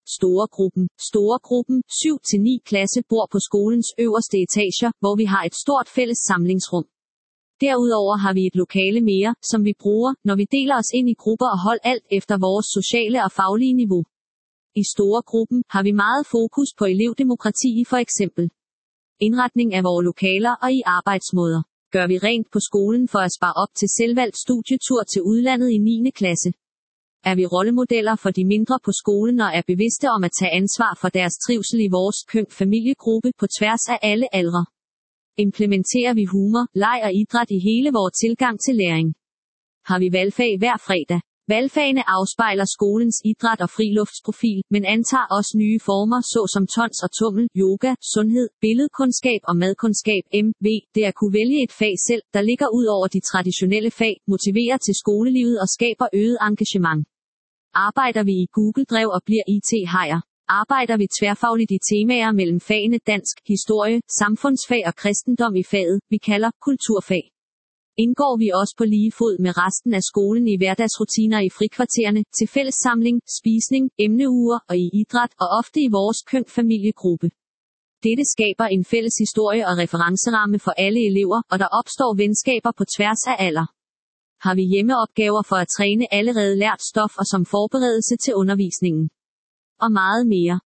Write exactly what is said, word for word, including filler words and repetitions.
Storegruppen. Storegruppen, syv til ni klasse, bor på skolens øverste etager, hvor vi har et stort fælles samlingsrum. Derudover har vi et lokale mere, som vi bruger, når vi deler os ind i grupper og hold alt efter vores sociale og faglige niveau. I Storegruppen har vi meget fokus på elevdemokrati i for eksempel indretning af vores lokaler og i arbejdsmåder. Gør vi rent på skolen for at spare op til selvvalgt studietur til udlandet i niende klasse. Er vi rollemodeller for de mindre på skolen og er bevidste om at tage ansvar for deres trivsel i vores køn familiegruppe på tværs af alle aldre. Implementerer vi humor, leg og idræt i hele vores tilgang til læring. Har vi valgfag hver fredag. Valgfagene afspejler skolens idræt og friluftsprofil, men antager også nye former såsom tons og tummel, yoga, sundhed, billedkundskab og madkundskab M V. Det at kunne vælge et fag selv, der ligger ud over de traditionelle fag, motiverer til skolelivet og skaber øget engagement. Arbejder vi i Google-drev og bliver I T-hajer. Arbejder vi tværfagligt i temaer mellem fagene dansk, historie, samfundsfag og kristendom i faget, vi kalder kulturfag. Indgår vi også på lige fod med resten af skolen i hverdagsrutiner i frikvartererne, til fællessamling, spisning, emneuger og i idræt og ofte i vores køn familiegruppe. Dette skaber en fælles historie og referenceramme for alle elever, og der opstår venskaber på tværs af alder. Har vi hjemmeopgaver for at træne allerede lært stof og som forberedelse til undervisningen. Og meget mere.